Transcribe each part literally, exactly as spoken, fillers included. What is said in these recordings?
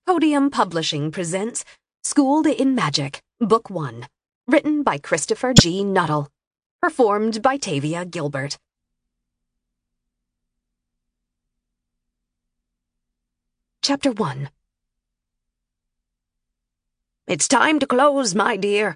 Podium Publishing presents Schooled in Magic, Book One, written by Christopher G. Nuttall, performed by Tavia Gilbert. Chapter One. It's time to close, my dear.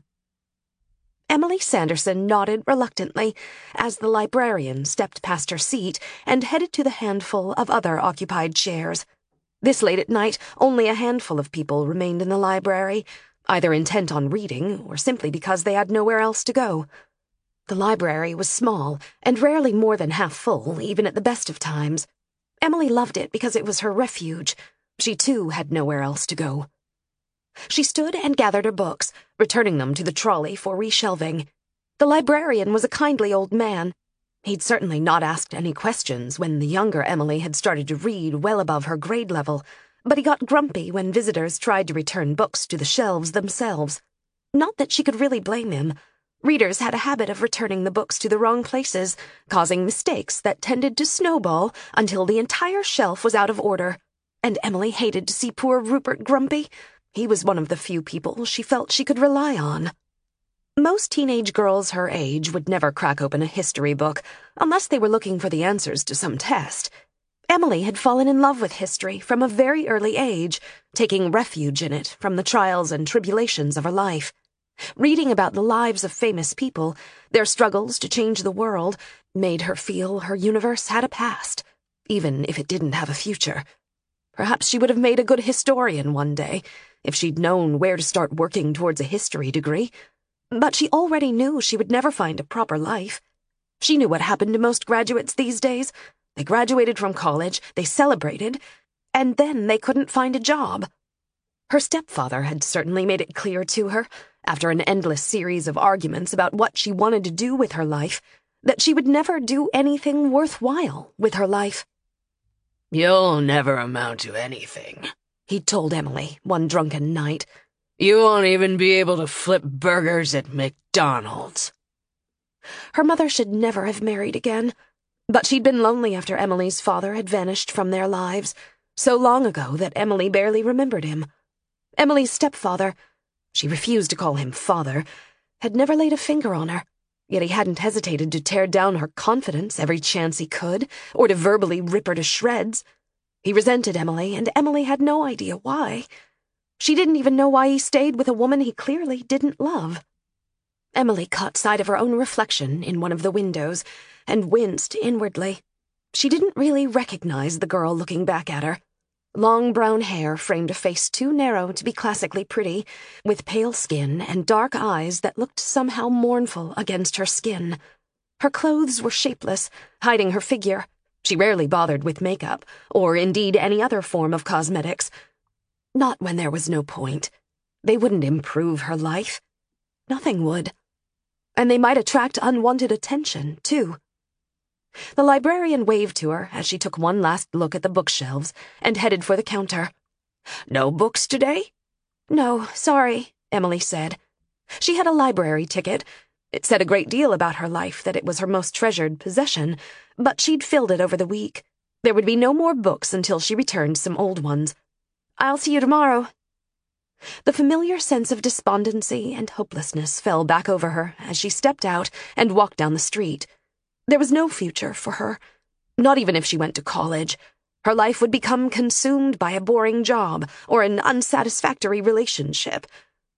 Emily Sanderson nodded reluctantly as the librarian stepped past her seat and headed to the handful of other occupied chairs. This late at night, only a handful of people remained in the library, either intent on reading or simply because they had nowhere else to go. The library was small and rarely more than half full, even at the best of times. Emily loved it because it was her refuge. She, too, had nowhere else to go. She stood and gathered her books, returning them to the trolley for reshelving. The librarian was a kindly old man. He'd certainly not asked any questions when the younger Emily had started to read well above her grade level, but he got grumpy when visitors tried to return books to the shelves themselves. Not that she could really blame him. Readers had a habit of returning the books to the wrong places, causing mistakes that tended to snowball until the entire shelf was out of order. And Emily hated to see poor Rupert grumpy. He was one of the few people she felt she could rely on. Most teenage girls her age would never crack open a history book, unless they were looking for the answers to some test. Emily had fallen in love with history from a very early age, taking refuge in it from the trials and tribulations of her life. Reading about the lives of famous people, their struggles to change the world, made her feel her universe had a past, even if it didn't have a future. Perhaps she would have made a good historian one day, if she'd known where to start working towards a history degree. But she already knew she would never find a proper life. She knew what happened to most graduates these days. They graduated from college, they celebrated, and then they couldn't find a job. Her stepfather had certainly made it clear to her, after an endless series of arguments about what she wanted to do with her life, that she would never do anything worthwhile with her life. "You'll never amount to anything," he'd told Emily one drunken night. "You won't even be able to flip burgers at McDonald's." Her mother should never have married again, but she'd been lonely after Emily's father had vanished from their lives, so long ago that Emily barely remembered him. Emily's stepfather, she refused to call him father, had never laid a finger on her, yet he hadn't hesitated to tear down her confidence every chance he could, or to verbally rip her to shreds. He resented Emily, and Emily had no idea why. She didn't even know why he stayed with a woman he clearly didn't love. Emily caught sight of her own reflection in one of the windows and winced inwardly. She didn't really recognize the girl looking back at her. Long brown hair framed a face too narrow to be classically pretty, with pale skin and dark eyes that looked somehow mournful against her skin. Her clothes were shapeless, hiding her figure. She rarely bothered with makeup, or indeed any other form of cosmetics. Not when there was no point. They wouldn't improve her life. Nothing would. And they might attract unwanted attention, too. The librarian waved to her as she took one last look at the bookshelves and headed for the counter. "No books today?" "No, sorry," Emily said. She had a library ticket. It said a great deal about her life that it was her most treasured possession, but she'd filled it over the week. There would be no more books until she returned some old ones. "I'll see you tomorrow." The familiar sense of despondency and hopelessness fell back over her as she stepped out and walked down the street. There was no future for her, not even if she went to college. Her life would become consumed by a boring job or an unsatisfactory relationship.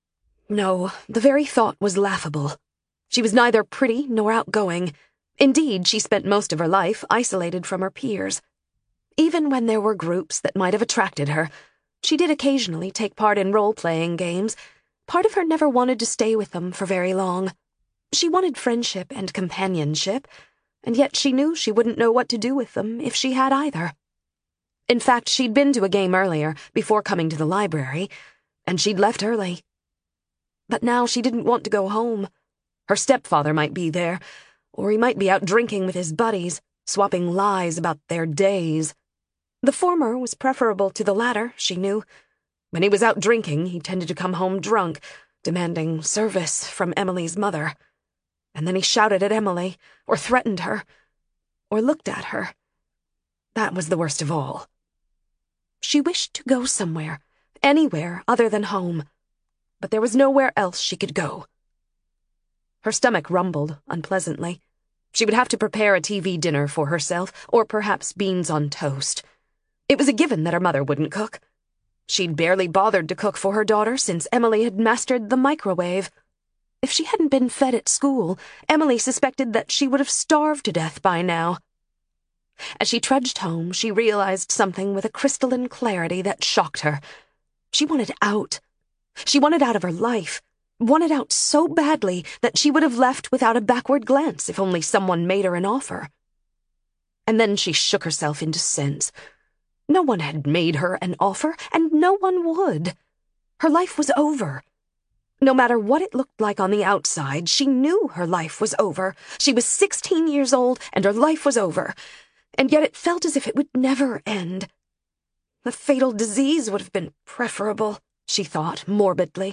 No, the very thought was laughable. She was neither pretty nor outgoing. Indeed, she spent most of her life isolated from her peers. Even when there were groups that might have attracted her, she did occasionally take part in role-playing games. Part of her never wanted to stay with them for very long. She wanted friendship and companionship, and yet she knew she wouldn't know what to do with them if she had either. In fact, she'd been to a game earlier, before coming to the library, and she'd left early. But now she didn't want to go home. Her stepfather might be there, or he might be out drinking with his buddies, swapping lies about their days. The former was preferable to the latter, she knew. When he was out drinking, he tended to come home drunk, demanding service from Emily's mother. And then he shouted at Emily, or threatened her, or looked at her. That was the worst of all. She wished to go somewhere, Anywhere other than home. But there was nowhere else she could go. Her stomach rumbled unpleasantly. She would have to prepare a T V dinner for herself, or perhaps beans on toast. It was a given that her mother wouldn't cook. She'd barely bothered to cook for her daughter since Emily had mastered the microwave. If she hadn't been fed at school, Emily suspected that she would have starved to death by now. As she trudged home, she realized something with a crystalline clarity that shocked her. She wanted out. She wanted out of her life. Wanted out so badly that she would have left without a backward glance if only someone made her an offer. And then she shook herself into sense. No one had made her an offer, and no one would. Her life was over. No matter what it looked like on the outside, she knew her life was over. She was sixteen years old, and her life was over. And yet it felt as if it would never end. A fatal disease would have been preferable, she thought morbidly.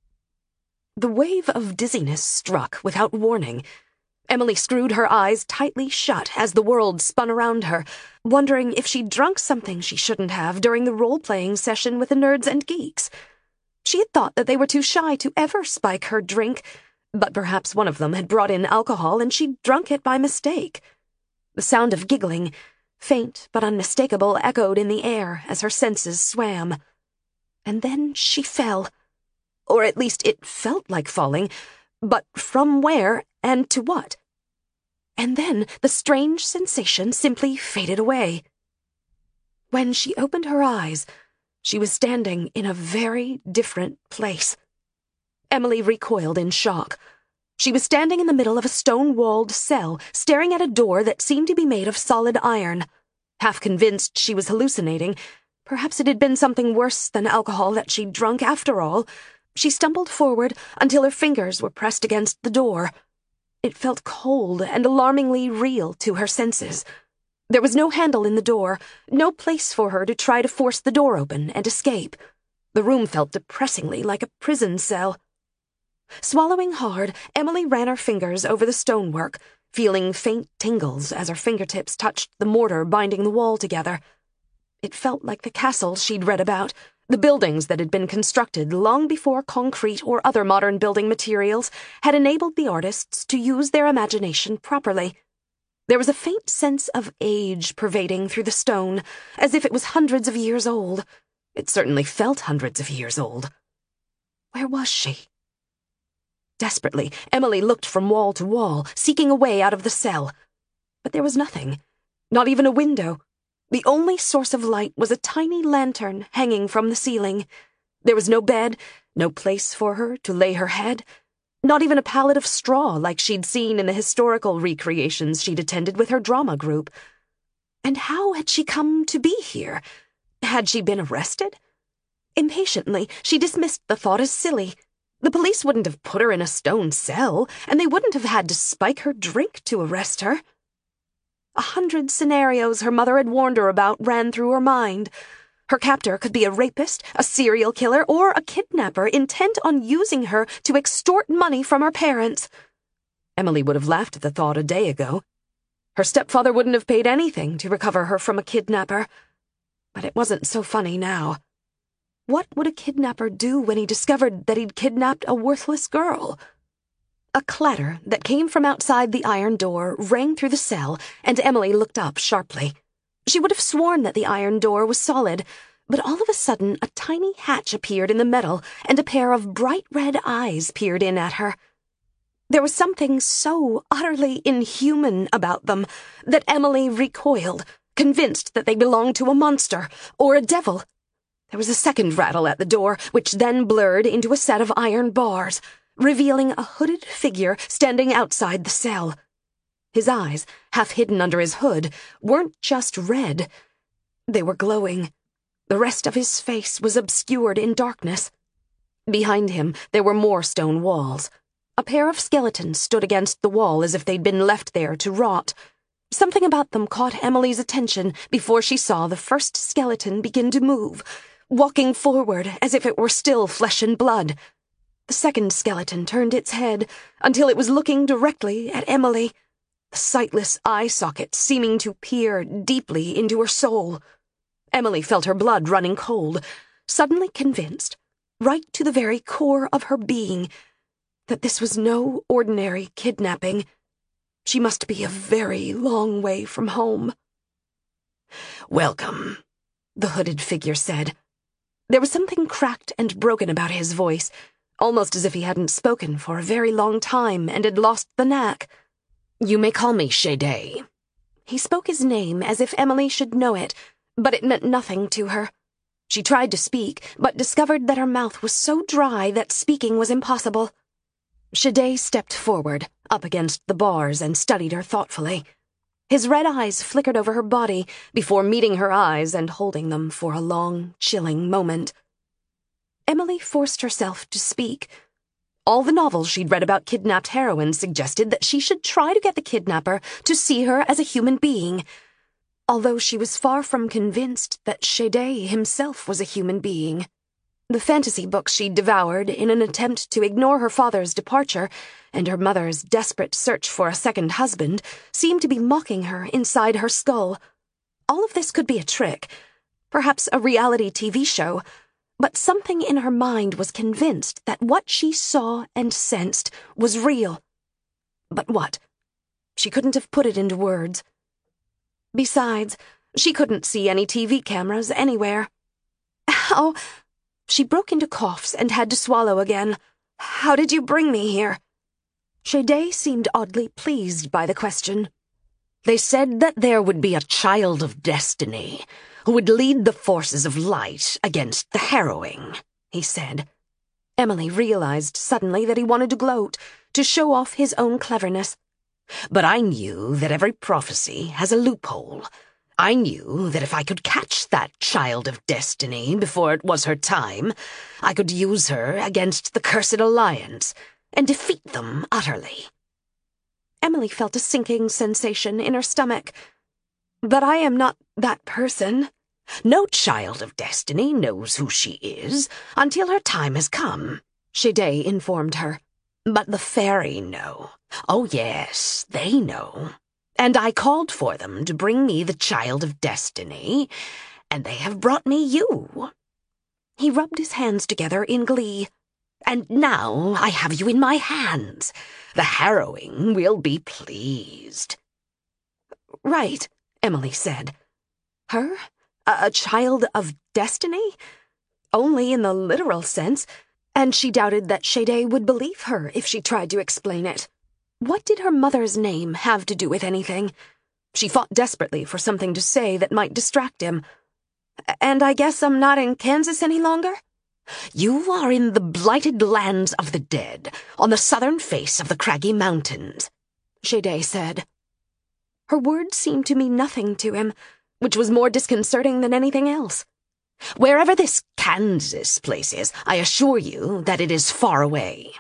The wave of dizziness struck without warning. Emily screwed her eyes tightly shut as the world spun around her, wondering if she'd drunk something she shouldn't have during the role-playing session with the nerds and geeks. She had thought that they were too shy to ever spike her drink, but perhaps one of them had brought in alcohol and she'd drunk it by mistake. The sound of giggling, faint but unmistakable, echoed in the air as her senses swam. And then she fell. Or at least it felt like falling, but from where and to what? And then the strange sensation simply faded away. When she opened her eyes, she was standing in a very different place. Emily recoiled in shock. She was standing in the middle of a stone-walled cell, staring at a door that seemed to be made of solid iron. Half convinced she was hallucinating, perhaps it had been something worse than alcohol that she'd drunk after all, she stumbled forward until her fingers were pressed against the door. It felt cold and alarmingly real to her senses. There was no handle in the door, no place for her to try to force the door open and escape. The room felt depressingly like a prison cell. Swallowing hard, Emily ran her fingers over the stonework, feeling faint tingles as her fingertips touched the mortar binding the wall together. It felt like the castle she'd read about, the buildings that had been constructed long before concrete or other modern building materials had enabled the artists to use their imagination properly. There was a faint sense of age pervading through the stone, as if it was hundreds of years old. It certainly felt hundreds of years old. Where was she? Desperately, Emily looked from wall to wall, seeking a way out of the cell. But there was nothing, not even a window. The only source of light was a tiny lantern hanging from the ceiling. There was no bed, no place for her to lay her head, not even a pallet of straw like she'd seen in the historical recreations she'd attended with her drama group. And how had she come to be here? Had she been arrested? Impatiently, she dismissed the thought as silly. The police wouldn't have put her in a stone cell, and they wouldn't have had to spike her drink to arrest her. A hundred scenarios her mother had warned her about ran through her mind. Her captor could be a rapist, a serial killer, or a kidnapper intent on using her to extort money from her parents. Emily would have laughed at the thought a day ago. Her stepfather wouldn't have paid anything to recover her from a kidnapper. But it wasn't so funny now. What would a kidnapper do when he discovered that he'd kidnapped a worthless girl? A clatter that came from outside the iron door rang through the cell, and Emily looked up sharply. She would have sworn that the iron door was solid, but all of a sudden a tiny hatch appeared in the metal, and a pair of bright red eyes peered in at her. There was something so utterly inhuman about them that Emily recoiled, convinced that they belonged to a monster or a devil. There was a second rattle at the door, which then blurred into a set of iron bars, revealing a hooded figure standing outside the cell. His eyes, half hidden under his hood, weren't just red. They were glowing. The rest of his face was obscured in darkness. Behind him, there were more stone walls. A pair of skeletons stood against the wall as if they'd been left there to rot. Something about them caught Emily's attention before she saw the first skeleton begin to move, walking forward as if it were still flesh and blood. The second skeleton turned its head until it was looking directly at Emily, the sightless eye socket seeming to peer deeply into her soul. Emily felt her blood running cold. suddenly convinced, right to the very core of her being, that this was no ordinary kidnapping. She must be a very long way from home. "Welcome," the hooded figure said. There was something cracked and broken about his voice, almost as if he hadn't spoken for a very long time and had lost the knack. "You may call me Shade." He spoke his name as if Emily should know it, but it meant nothing to her. She tried to speak, but discovered that her mouth was so dry that speaking was impossible. Shade stepped forward, up against the bars, and studied her thoughtfully. His red eyes flickered over her body before meeting her eyes and holding them for a long, chilling moment. Emily forced herself to speak. All the novels she'd read about kidnapped heroines suggested that she should try to get the kidnapper to see her as a human being, although she was far from convinced that Shade himself was a human being. The fantasy books she'd devoured in an attempt to ignore her father's departure and her mother's desperate search for a second husband seemed to be mocking her inside her skull. All of this could be a trick, perhaps a reality T V show, but something in her mind was convinced that what she saw and sensed was real. But what? She couldn't have put it into words. Besides, she couldn't see any T V cameras anywhere. How? She broke into coughs and had to swallow again. How did you bring me here? Shade seemed oddly pleased by the question. "They said that there would be a child of destiny who would lead the forces of light against the harrowing," he said. Emily realized suddenly that he wanted to gloat, to show off his own cleverness. "But I knew that every prophecy has a loophole. I knew that if I could catch that child of destiny before it was her time, I could use her against the Cursed Alliance and defeat them utterly." Emily felt a sinking sensation in her stomach. "But I am not that person." "No child of destiny knows who she is until her time has come," Shade informed her. "But the fairy know. Oh yes, they know. And I called for them to bring me the child of destiny, and they have brought me you." He rubbed his hands together in glee. "And now I have you in my hands. The harrowing will be pleased." "Right," Emily said. Her? A, a child of destiny? Only in the literal sense, and she doubted that Shade would believe her if she tried to explain it. What did her mother's name have to do with anything? She fought desperately for something to say that might distract him. "And I guess I'm not in Kansas any longer?" "You are in the blighted lands of the dead, on the southern face of the craggy mountains," Shade said. Her words seemed to mean nothing to him, which was more disconcerting than anything else. "Wherever this Kansas place is, I assure you that it is far away."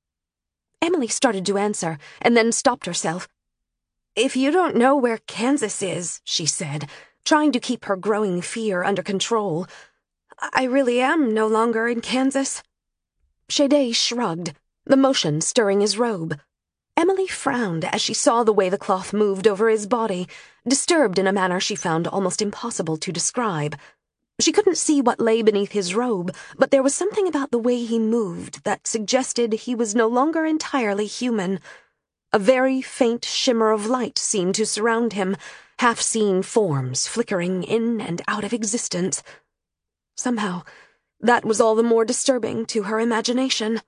Emily started to answer, and then stopped herself. "If you don't know where Kansas is," she said, trying to keep her growing fear under control, "I really am no longer in Kansas." Shade shrugged, the motion stirring his robe. Emily frowned as she saw the way the cloth moved over his body, disturbed in a manner she found almost impossible to describe. She couldn't see what lay beneath his robe, but there was something about the way he moved that suggested he was no longer entirely human. A very faint shimmer of light seemed to surround him, half-seen forms flickering in and out of existence. Somehow, that was all the more disturbing to her imagination.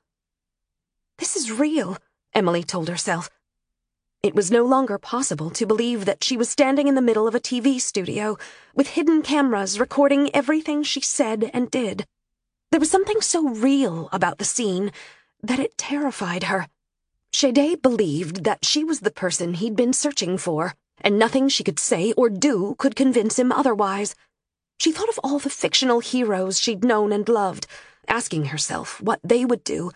This is real, Emily told herself. It was no longer possible to believe that she was standing in the middle of a T V studio, with hidden cameras recording everything she said and did. There was something so real about the scene that it terrified her. Shade believed that she was the person he'd been searching for, and nothing she could say or do could convince him otherwise. She thought of all the fictional heroes she'd known and loved, asking herself what they would do.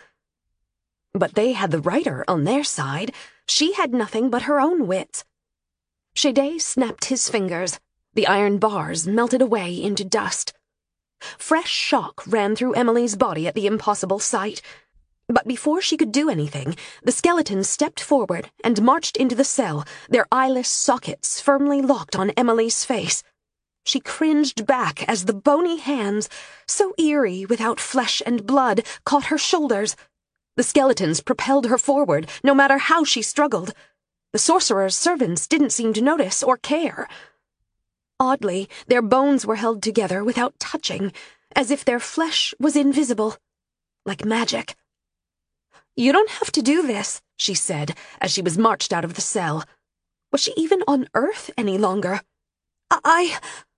But they had the writer on their side. She had nothing but her own wits. Shade snapped his fingers. The iron bars melted away into dust. Fresh shock ran through Emily's body at the impossible sight. But before she could do anything, the skeletons stepped forward and marched into the cell, their eyeless sockets firmly locked on Emily's face. She cringed back as the bony hands, so eerie without flesh and blood, caught her shoulders. The skeletons propelled her forward, no matter how she struggled. The sorcerer's servants didn't seem to notice or care. Oddly, their bones were held together without touching, as if their flesh was invisible, like magic. "You don't have to do this," she said, as she was marched out of the cell. Was she even on Earth any longer? I...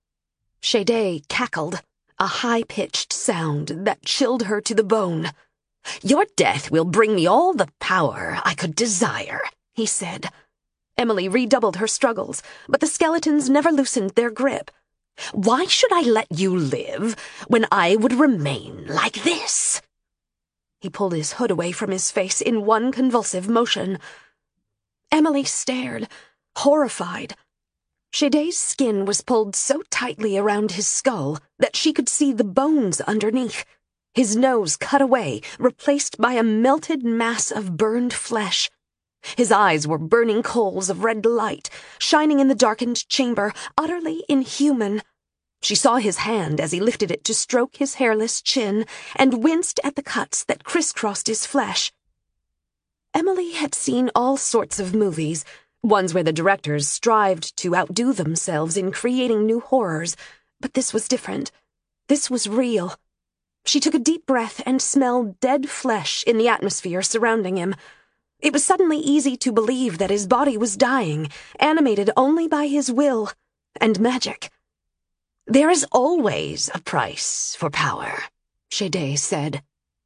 Shade cackled, a high-pitched sound that chilled her to the bone. "Your death will bring me all the power I could desire," he said. Emily redoubled her struggles, but the skeletons never loosened their grip. "Why should I let you live when I would remain like this?" He pulled his hood away from his face in one convulsive motion. Emily stared, horrified. Shade's skin was pulled so tightly around his skull that she could see the bones underneath, his nose cut away, replaced by a melted mass of burned flesh. His eyes were burning coals of red light, shining in the darkened chamber, utterly inhuman. She saw his hand as he lifted it to stroke his hairless chin, and winced at the cuts that crisscrossed his flesh. Emily had seen all sorts of movies, ones where the directors strived to outdo themselves in creating new horrors, but this was different. This was real. She took a deep breath and smelled dead flesh in the atmosphere surrounding him. It was suddenly easy to believe that his body was dying, animated only by his will and magic. "There is always a price for power," Shade said.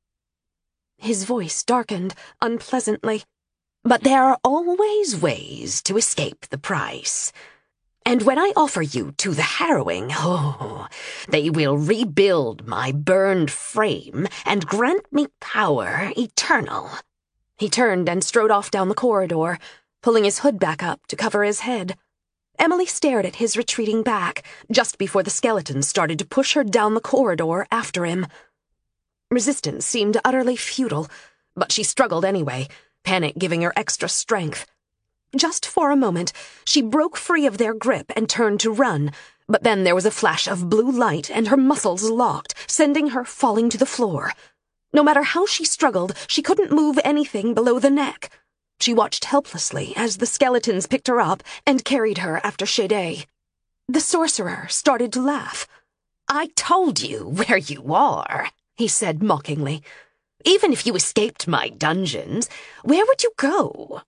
His voice darkened unpleasantly. "But there are always ways to escape the price. And when I offer you to the harrowing, oh, they will rebuild my burned frame and grant me power eternal." He turned and strode off down the corridor, pulling his hood back up to cover his head. Emily stared at his retreating back, just before the skeletons started to push her down the corridor after him. Resistance seemed utterly futile, but she struggled anyway, panic giving her extra strength. Just for a moment, she broke free of their grip and turned to run, but then there was a flash of blue light and her muscles locked, sending her falling to the floor. No matter how she struggled, she couldn't move anything below the neck. She watched helplessly as the skeletons picked her up and carried her after Shade. The sorcerer started to laugh. "I told you where you are," he said mockingly. "Even if you escaped my dungeons, where would you go?"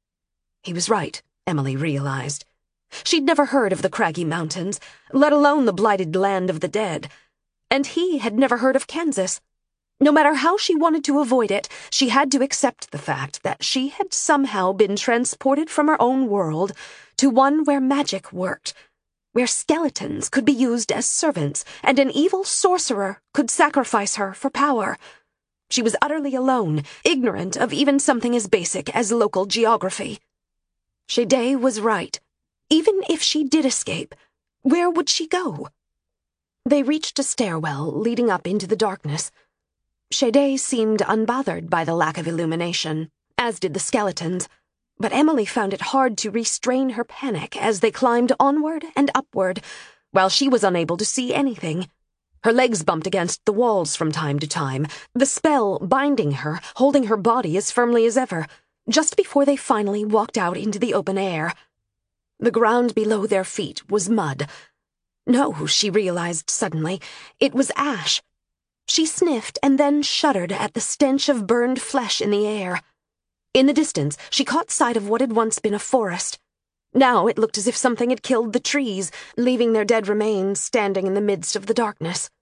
He was right, Emily realized. She'd never heard of the Craggy Mountains, let alone the blighted land of the dead. And he had never heard of Kansas. No matter how she wanted to avoid it, she had to accept the fact that she had somehow been transported from her own world to one where magic worked, where skeletons could be used as servants and an evil sorcerer could sacrifice her for power. She was utterly alone, ignorant of even something as basic as local geography. Shade was right. Even if she did escape, where would she go? They reached a stairwell leading up into the darkness. Shade seemed unbothered by the lack of illumination, as did the skeletons, but Emily found it hard to restrain her panic as they climbed onward and upward, while she was unable to see anything. Her legs bumped against the walls from time to time, the spell binding her, holding her body as firmly as ever, just before they finally walked out into the open air. The ground below their feet was mud. No, she realized suddenly, it was ash. She sniffed and then shuddered at the stench of burned flesh in the air. In the distance, she caught sight of what had once been a forest. Now it looked as if something had killed the trees, leaving their dead remains standing in the midst of the darkness.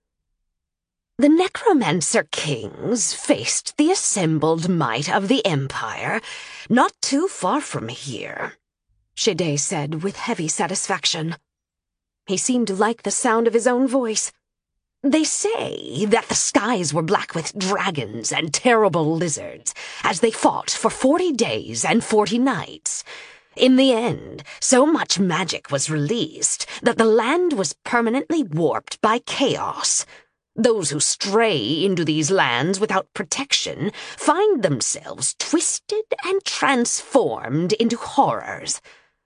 "The necromancer kings faced the assembled might of the Empire not too far from here," Shade said with heavy satisfaction. He seemed to like the sound of his own voice. "They say that the skies were black with dragons and terrible lizards as they fought for forty days and forty nights. In the end, so much magic was released that the land was permanently warped by chaos. Those who stray into these lands without protection find themselves twisted and transformed into horrors.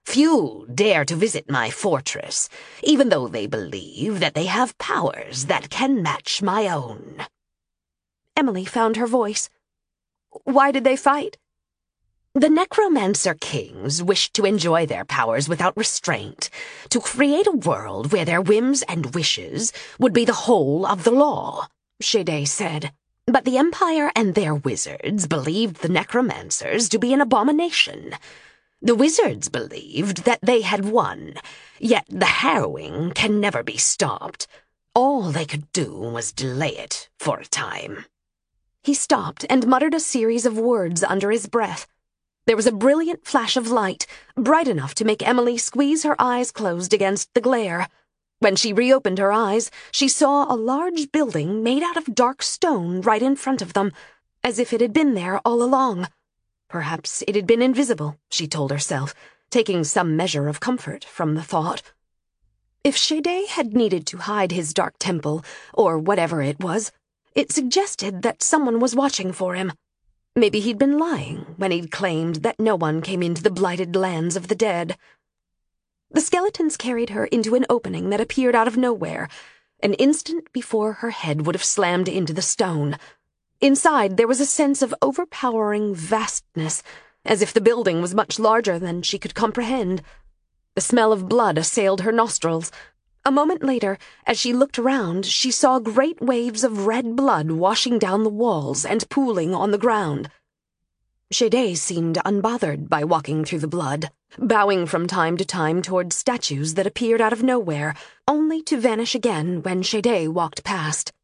Few dare to visit my fortress, even though they believe that they have powers that can match my own." Emily found her voice. "Why did they fight?" "The necromancer kings wished to enjoy their powers without restraint, to create a world where their whims and wishes would be the whole of the law," Shade said. "But the Empire and their wizards believed the necromancers to be an abomination. The wizards believed that they had won, yet the harrowing can never be stopped. All they could do was delay it for a time." He stopped and muttered a series of words under his breath. There was a brilliant flash of light, bright enough to make Emily squeeze her eyes closed against the glare. When she reopened her eyes, she saw a large building made out of dark stone right in front of them, as if it had been there all along. Perhaps it had been invisible, she told herself, taking some measure of comfort from the thought. If Shade had needed to hide his dark temple, or whatever it was, it suggested that someone was watching for him. Maybe he'd been lying when he'd claimed that no one came into the blighted lands of the dead. The skeletons carried her into an opening that appeared out of nowhere, an instant before her head would have slammed into the stone. Inside, there was a sense of overpowering vastness, as if the building was much larger than she could comprehend. The smell of blood assailed her nostrils. A moment later, as she looked around, she saw great waves of red blood washing down the walls and pooling on the ground. Shade seemed unbothered by walking through the blood, bowing from time to time toward statues that appeared out of nowhere, only to vanish again when Shade walked past.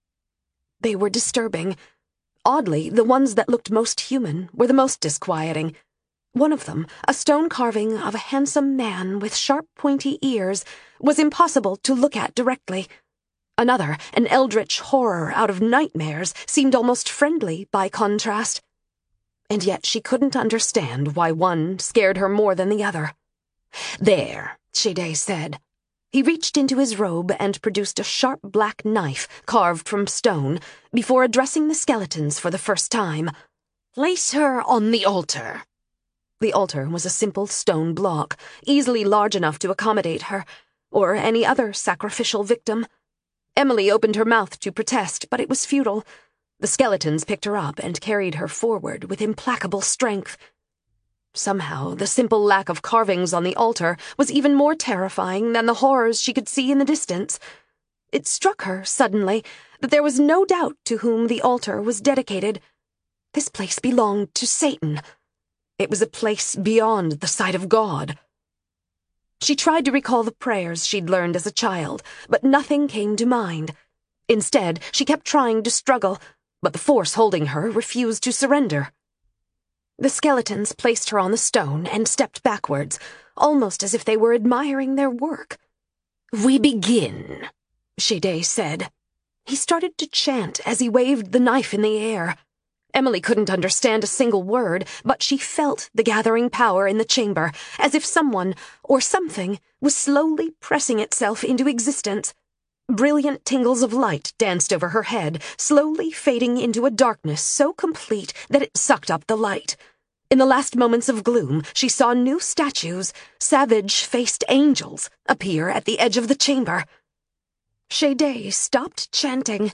They were disturbing. Oddly, the ones that looked most human were the most disquieting. One of them, a stone carving of a handsome man with sharp, pointy ears, was impossible to look at directly. Another, an eldritch horror out of nightmares, seemed almost friendly by contrast. And yet she couldn't understand why one scared her more than the other. "There," Shade said. He reached into his robe and produced a sharp black knife carved from stone before addressing the skeletons for the first time. "Place her on the altar." The altar was a simple stone block, easily large enough to accommodate her, or any other sacrificial victim. Emily opened her mouth to protest, but it was futile. The skeletons picked her up and carried her forward with implacable strength. Somehow, the simple lack of carvings on the altar was even more terrifying than the horrors she could see in the distance. It struck her, suddenly, that there was no doubt to whom the altar was dedicated. This place belonged to Satan. It was a place beyond the sight of God. She tried to recall the prayers she'd learned as a child, but nothing came to mind. Instead, she kept trying to struggle, but the force holding her refused to surrender. The skeletons placed her on the stone and stepped backwards, almost as if they were admiring their work. "We begin," Shade said. He started to chant as he waved the knife in the air. Emily couldn't understand a single word, but she felt the gathering power in the chamber, as if someone, or something, was slowly pressing itself into existence. Brilliant tingles of light danced over her head, slowly fading into a darkness so complete that it sucked up the light. In the last moments of gloom, she saw new statues, savage-faced angels, appear at the edge of the chamber. Shade stopped chanting.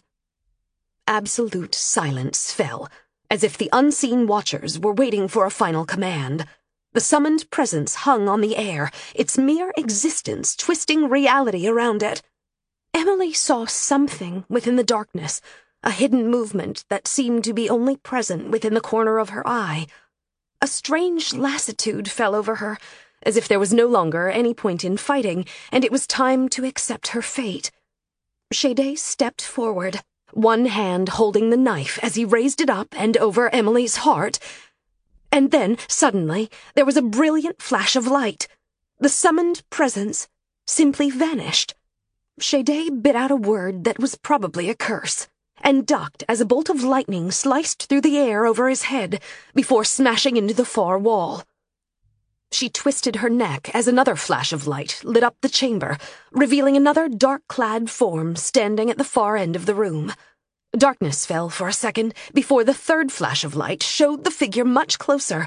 Absolute silence fell, as if the unseen watchers were waiting for a final command. The summoned presence hung on the air, its mere existence twisting reality around it. Emily saw something within the darkness, a hidden movement that seemed to be only present within the corner of her eye. A strange lassitude fell over her, as if there was no longer any point in fighting, and it was time to accept her fate. Shade stepped forward, one hand holding the knife as he raised it up and over Emily's heart. And then, suddenly, there was a brilliant flash of light. The summoned presence simply vanished. Shade bit out a word that was probably a curse, and ducked as a bolt of lightning sliced through the air over his head before smashing into the far wall. She twisted her neck as another flash of light lit up the chamber, revealing another dark-clad form standing at the far end of the room. Darkness fell for a second before the third flash of light showed the figure much closer,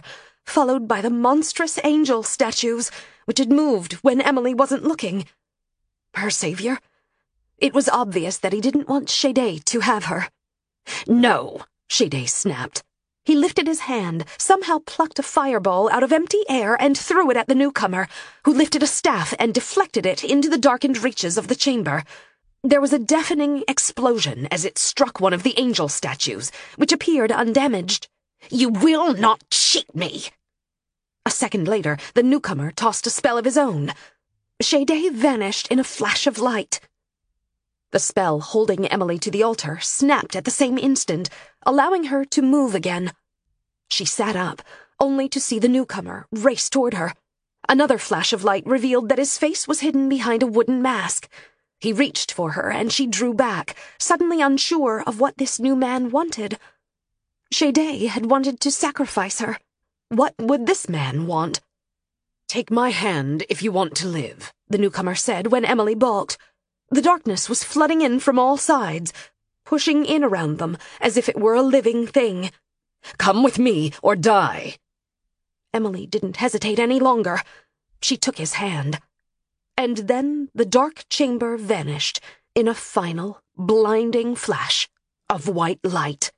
followed by the monstrous angel statues, which had moved when Emily wasn't looking. Her savior? It was obvious that he didn't want Shade to have her. No, Shade snapped. He lifted his hand, somehow plucked a fireball out of empty air and threw it at the newcomer, who lifted a staff and deflected it into the darkened reaches of the chamber. There was a deafening explosion as it struck one of the angel statues, which appeared undamaged. You will not cheat me! A second later, the newcomer tossed a spell of his own. Shade vanished in a flash of light. The spell holding Emily to the altar snapped at the same instant, allowing her to move again. She sat up, only to see the newcomer race toward her. Another flash of light revealed that his face was hidden behind a wooden mask. He reached for her, and she drew back, suddenly unsure of what this new man wanted. Shade had wanted to sacrifice her. What would this man want? Take my hand if you want to live, the newcomer said when Emily balked. The darkness was flooding in from all sides, pushing in around them as if it were a living thing. Come with me or die. Emily didn't hesitate any longer. She took his hand. And then the dark chamber vanished in a final, blinding flash of white light.